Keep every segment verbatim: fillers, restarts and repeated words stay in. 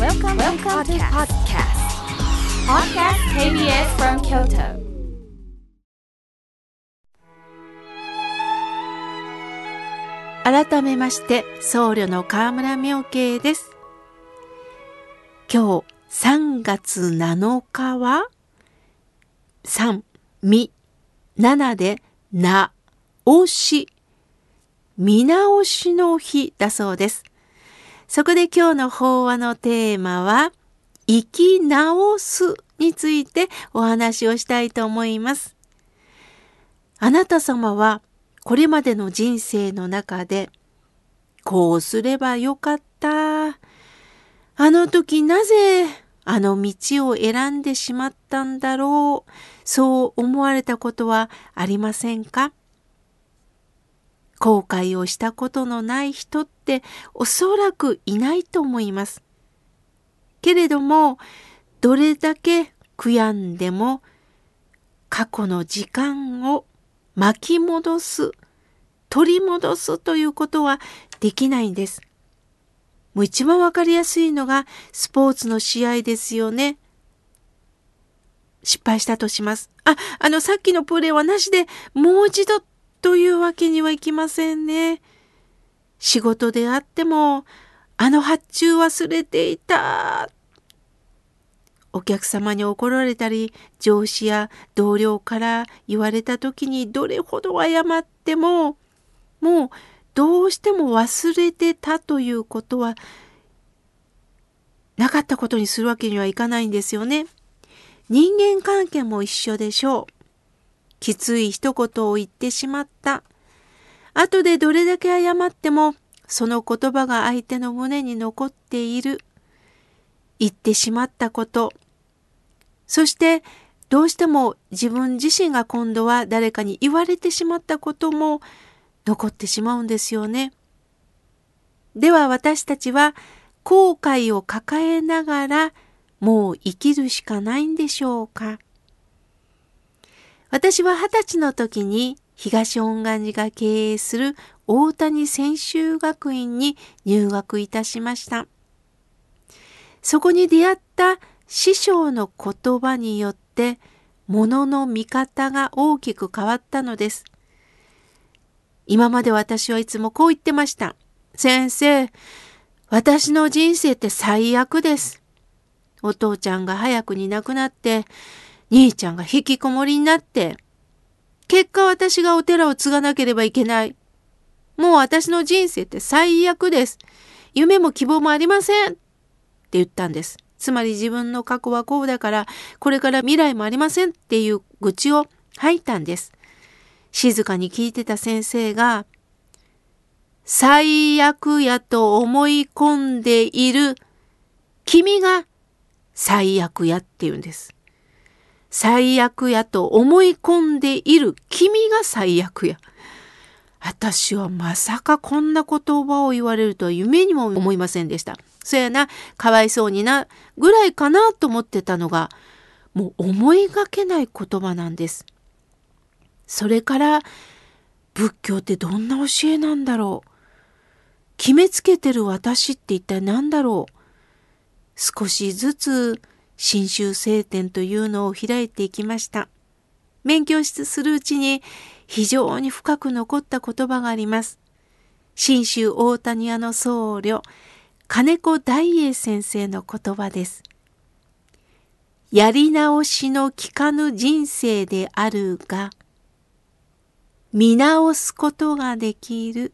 Welcome, Welcome to podcast. Podcast ケービーエス from Kyoto. 改めまして僧侶の河村妙慶です。今日さんがつなのかは三、み、七でなおし、見直しの日だそうです。そこで今日の法話のテーマは生き直すについてお話をしたいと思います。あなた様はこれまでの人生の中でこうすればよかった、あの時なぜあの道を選んでしまったんだろう、そう思われたことはありませんか？後悔をしたことのない人っておそらくいないと思います。けれども、どれだけ悔やんでも過去の時間を巻き戻す、取り戻すということはできないんです。もう一番わかりやすいのがスポーツの試合ですよね。失敗したとします。あ、あのさっきのプレーはなしでもう一度というわけにはいきませんね。仕事であっても、あの発注忘れていた。お客様に怒られたり、上司や同僚から言われた時にどれほど謝っても、もうどうしても忘れてたということはなかったことにするわけにはいかないんですよね。人間関係も一緒でしょう。きつい一言を言ってしまった。後でどれだけ謝っても、その言葉が相手の胸に残っている。言ってしまったこと。そしてどうしても自分自身が今度は誰かに言われてしまったことも残ってしまうんですよね。では私たちは後悔を抱えながらもう生きるしかないんでしょうか。私は二十歳の時に東恩願寺が経営する大谷専修学院に入学いたしました。そこに出会った師匠の言葉によって物の見方が大きく変わったのです。今まで私はいつもこう言ってました。先生、私の人生って最悪です。お父ちゃんが早くに亡くなって、兄ちゃんが引きこもりになって、結果私がお寺を継がなければいけない。もう私の人生って最悪です。夢も希望もありません。って言ったんです。つまり自分の過去はこうだから、これから未来もありませんっていう愚痴を吐いたんです。静かに聞いてた先生が、最悪やと思い込んでいる君が最悪やって言うんです。最悪やと思い込んでいる君が最悪や。私はまさかこんな言葉を言われるとは夢にも思いませんでした。そうやな、かわいそうになぐらいかなと思ってたのが、もう思いがけない言葉なんです。それから仏教ってどんな教えなんだろう。決めつけてる私って一体何だろう。少しずつ真宗聖典というのを開いていきました。勉強するうちに非常に深く残った言葉があります。真宗大谷屋の僧侶、金子大栄先生の言葉です。やり直しのきかぬ人生であるが、見直すことができる。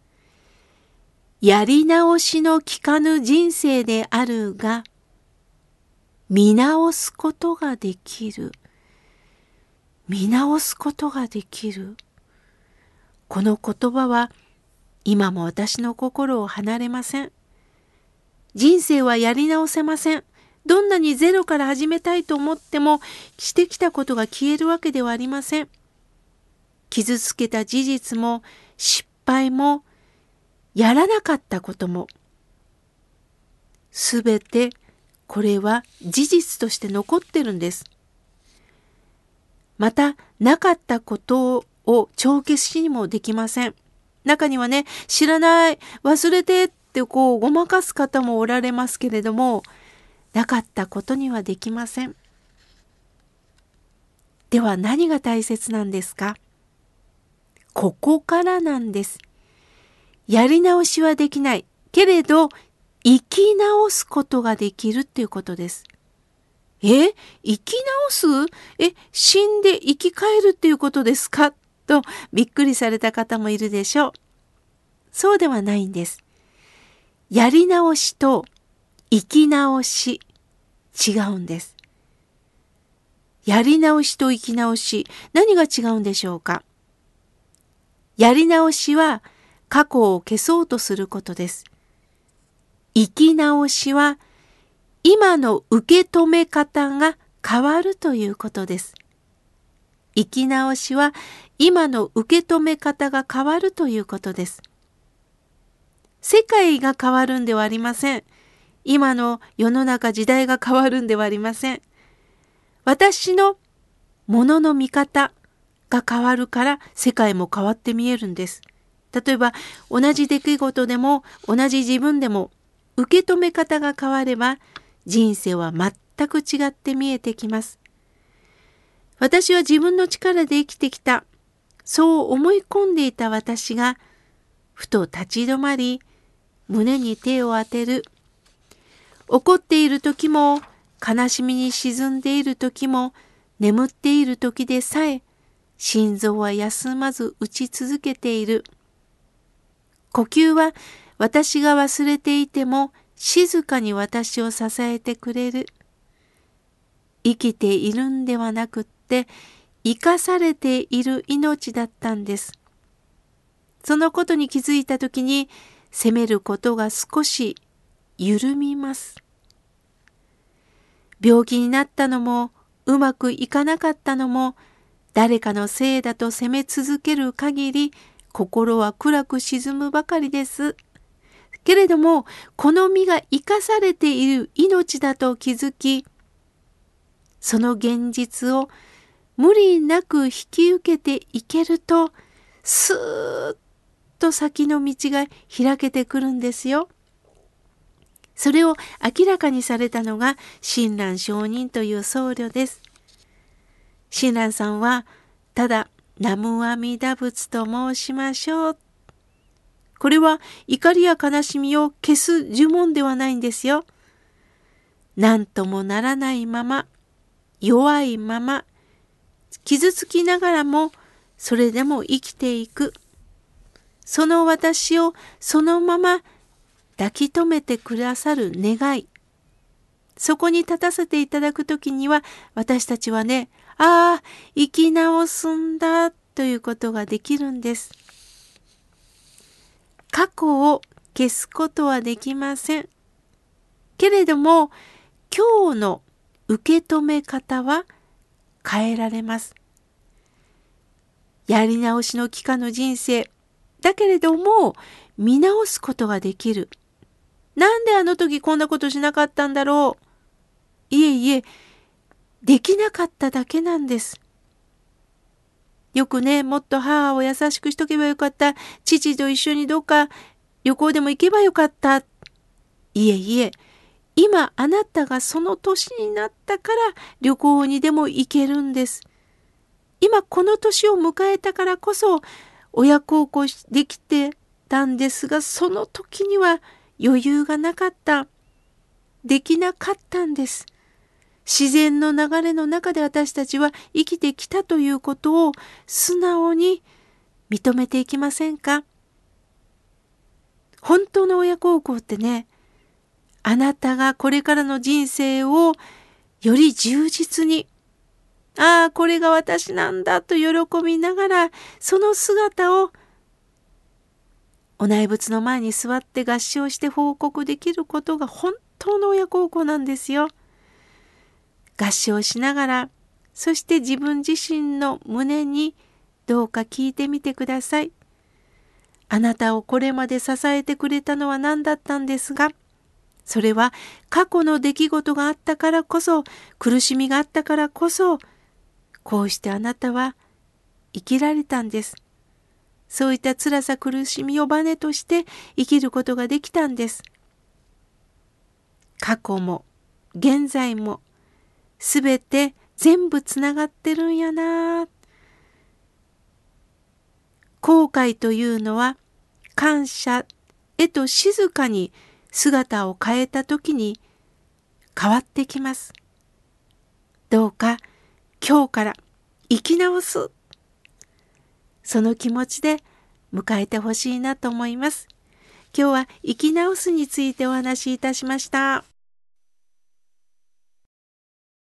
やり直しのきかぬ人生であるが、見直すことができる。見直すことができる。この言葉は今も私の心を離れません。人生はやり直せません。どんなにゼロから始めたいと思ってもしてきたことが消えるわけではありません。傷つけた事実も失敗もやらなかったこともすべてこれは事実として残ってるんです。またなかったことを帳消しにもできません。中にはね、知らない、忘れてっってこうごまかす方もおられますけれども、なかったことにはできません。では何が大切なんですか？ここからなんです。やり直しはできないけれど生き直すことができるっていうことです。え、生き直す？え、死んで生き返るっていうことですか？とびっくりされた方もいるでしょう。そうではないんです。やり直しと生き直し、違うんです。やり直しと生き直し、何が違うんでしょうか？やり直しは過去を消そうとすることです。生き直しは今の受け止め方が変わるということです。生き直しは今の受け止め方が変わるということです。世界が変わるんではありません。今の世の中時代が変わるんではありません。私のものの見方が変わるから世界も変わって見えるんです。例えば同じ出来事でも同じ自分でも受け止め方が変われば人生は全く違って見えてきます。私は自分の力で生きてきた、そう思い込んでいた私がふと立ち止まり胸に手を当てる。怒っている時も悲しみに沈んでいる時も眠っている時でさえ心臓は休まず打ち続けている。呼吸は私が忘れていても静かに私を支えてくれる。生きているんではなくって生かされている命だったんです。そのことに気づいたときに責めることが少し緩みます。病気になったのもうまくいかなかったのも誰かのせいだと責め続ける限り心は暗く沈むばかりです。けれどもこの身が生かされている命だと気づき、その現実を無理なく引き受けていけるとスーッと先の道が開けてくるんですよ。それを明らかにされたのが親鸞上人という僧侶です。親鸞さんはただ南無阿弥陀仏と申しましょう。これは怒りや悲しみを消す呪文ではないんですよ。何ともならないまま、弱いまま、傷つきながらもそれでも生きていく。その私をそのまま抱き留めてくださる願い。そこに立たせていただくときには私たちはね、ああ、生き直すんだということができるんです。過去を消すことはできません。けれども、今日の受け止め方は変えられます。やり直しの期間の人生。だけれども、見直すことができる。なんであの時こんなことしなかったんだろう。いえいえ、できなかっただけなんです。よくね、もっと母を優しくしとけばよかった。父と一緒にどっか旅行でも行けばよかった。いえいえ、今あなたがその年になったから旅行にでも行けるんです。今この年を迎えたからこそ親孝行できてたんですが、その時には余裕がなかった。できなかったんです。自然の流れの中で私たちは生きてきたということを素直に認めていきませんか？本当の親孝行ってね、あなたがこれからの人生をより充実に、ああ、これが私なんだと喜びながら、その姿をお内仏の前に座って合掌して報告できることが本当の親孝行なんですよ。合掌しながら、そして自分自身の胸にどうか聞いてみてください。あなたをこれまで支えてくれたのは何だったんですが、それは過去の出来事があったからこそ、苦しみがあったからこそ、こうしてあなたは生きられたんです。 そういった辛さ苦しみをバネとして生きることができたんです。過去も現在もすべて全部つながってるんやな。後悔というのは感謝へと静かに姿を変えたときに変わってきます。どうか今日から生き直す、その気持ちで迎えてほしいなと思います。今日は生き直すについてお話しいたしました。